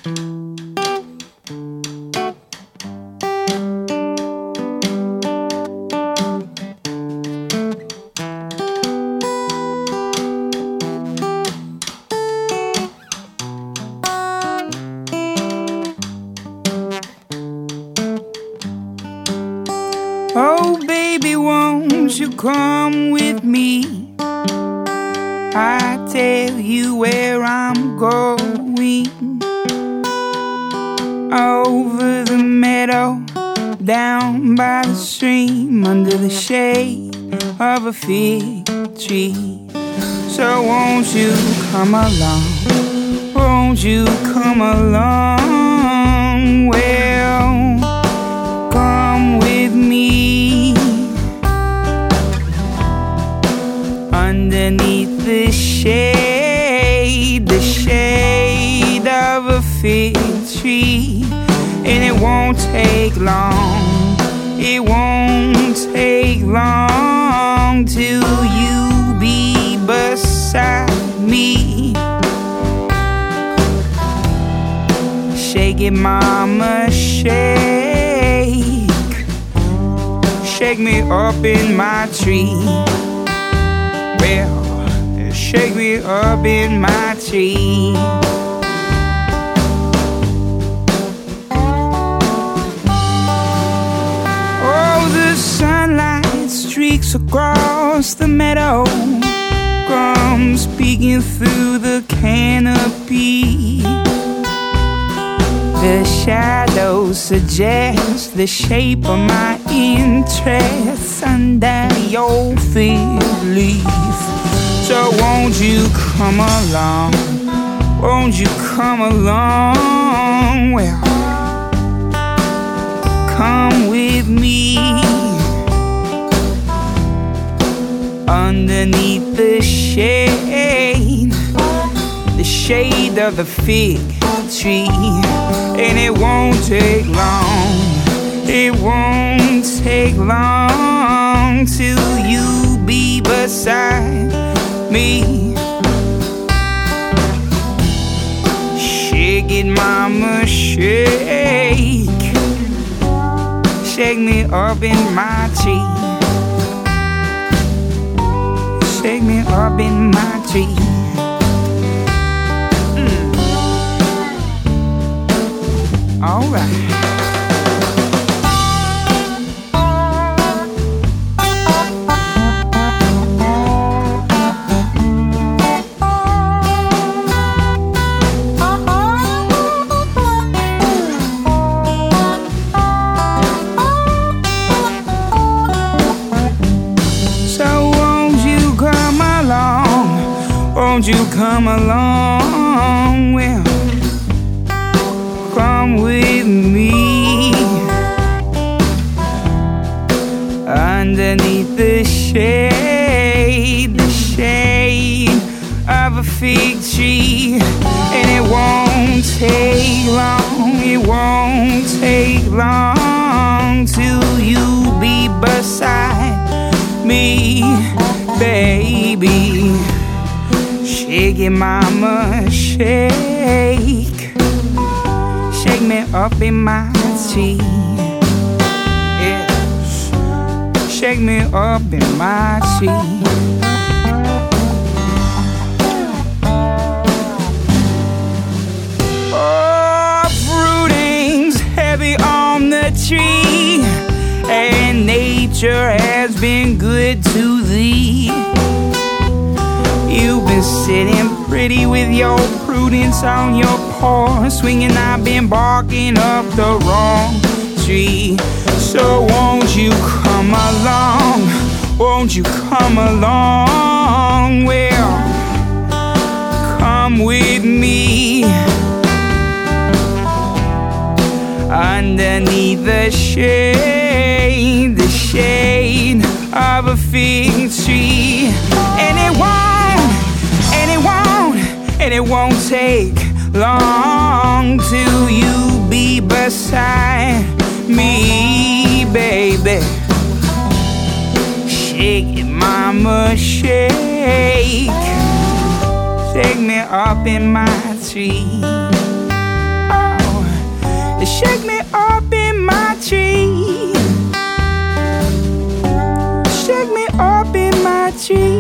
Oh, baby, won't you come with me? I tell you where I'm going. Over the meadow, down by the stream, under the shade of a fig tree. So won't you come along? Won't you come along? Well, come with me. Underneath the shade of a fig tree. And it won't take long, it won't take long till you be beside me. Shake it, mama, shake. Shake me up in my tree. Well, shake me up in my tree. Oh, the sunlight streaks across the meadow, comes peeking through the canopy. The shadows suggest the shape of my interests under your fig leaf. So won't you come along? Won't you come along? Well, come with me. Underneath the shade of the fig tree. And it won't take long, it won't take long till you be beside me. Shake it, mama, shake. Shake me up in my tree. Shake me up in my tree. All right. So won't you come along? Won't you come along? Well, come with me. Underneath the shade of a fig tree. And it won't take long, it won't take long till you be beside me, baby. Shake it, mama, shake. Shake me up in my tree. Yes, shake me up in my tree. Oh, fruiting's heavy on the tree, and nature has been good to thee. You've been sitting pretty with your prudence on your porch, swinging. I've been barking up the wrong tree. So won't you come along? Won't you come along? Well, come with me. Underneath the shade of a fig tree. And it won't take long till you be beside me, baby. Shake it, mama, shake. Shake me up in my tree. Shake me up in my tree. Shake me up in my tree.